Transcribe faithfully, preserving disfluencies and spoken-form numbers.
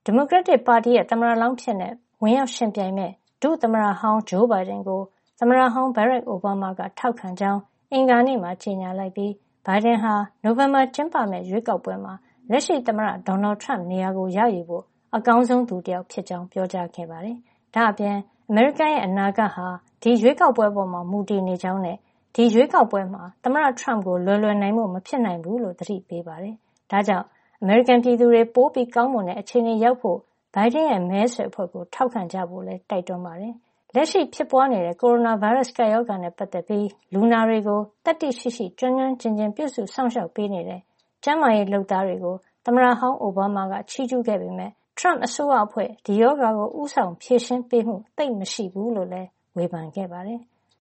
ဒီမိုကရက်တစ်ပါတီရဲ့သမ္မတလောင်းဖြစ်တဲ့ဝင်ရောက်ရှင်ပြိုင်မဲ့ဒုသမ္မတဟောင်းဂျိုးဘိုင်ဒန်ကိုသမ္မတဟောင်းဘရက်အိုဘားမားကထောက်ခံကြောင်းအင်္ဂါနေ့မှာကြေညာလိုက်ပြီးဘိုင်ဒန်ဟာနိုဝင်ဘာကျင်းပမယ့်ရွေးကောက်ပွဲမှာလက်ရှိသမ္မတဒေါ်နယ်ထရမ့်နေရာကိုရယူဖို့အကောင်းဆုံးသူတစ်ယောက်ဖြစ်ကြောင်းပြောကြားခဲ့ပါတယ်။ဒါ့အပြင်အမေရိကန်ရဲ့အနာဂတ်ဟာဒီရွေးကောက်ပွဲပေါ်မှာမူတည်နေကြောင်းနဲ့ဒီရွေးကောက်ပွဲမှာသမ္မတထရမ့်ကိုလွယ်လွယ်နိုင်မှုမဖြစ်နိုင်ဘူးလို့သတိပေးပါတယ်။ဒါကြောင့်အမေရိကန်ပြည်သူတွေပိုပြီးကောင်းမွန်တဲ့အခြေအနေရောက်ဖို့ဘိုင်ဒန်ရဲ့မဲဆွယ်အဖွဲ့ကိုထောက်ခံကြဖို့လည်းတိုက်တွန်းပါတယ်။လက်ရှိဖြစ်ပွားနေတဲ့ကိုရိုနာဗိုင်းရပ်စ်ကပ်ရောဂါနဲ့ပတ်သက်ပြီးလူနာတွေကိုသတ္တိရှိရှိကျွမ်းကျွမ်းကျင်ကျင်ပြုစုစောင့်ရှောက်ပေးနေတဲ့ကျန်းမာရေးလုပ်သားတွေကိုသမ္မတဟောင်းအိုဘားမားကချီးကျူးခဲ့ပေမဲ့ထရမ့်အစိုးရအဖွဲ့ဒီရောဂါကိုဥဆောင်ဖြေရှင်းပေးမှုသိပ်မရှိဘူးလို့လည်းဝေဖန်ခဲ့ပါတယ်